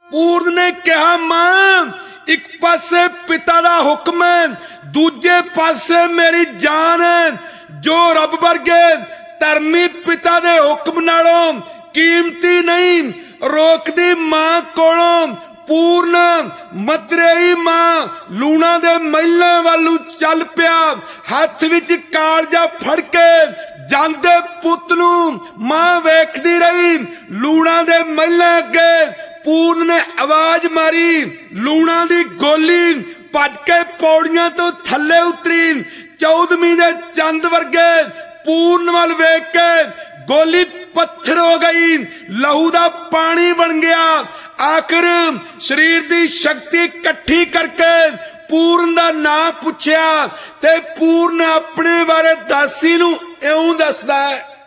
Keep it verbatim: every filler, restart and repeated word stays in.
पूर्ण ने कहा मां एक पासे पिता दा हुक्म है, दूजे पासे मेरी जान है। जो रब वर्गे धर्मी पिता दे हुक्म नालों कीमती नहीं, रोकदी मां कोलों पूर्ण मतरेई मां लूणा दे महिला वालू चल पिया। हाथ विच कालजा फड़ के जांदे पुत नू मां वेखदी रही। लूणा दे महिला अगे पूर्ण ने आवाज मारी, लूणा दी गोली भज के पौड़ियां तो थले उतरी। चौदहवीं दे चंद वर्गे पूर्ण वाल वेख के गोली पत्थर हो गई, लहू दा पानी बन गया। आखिर शरीर दी शक्ति इकट्ठी करके पूर्ण दा नाम पूछया ते पूर्ण अपने बारे दासी नू इउं दसदा है।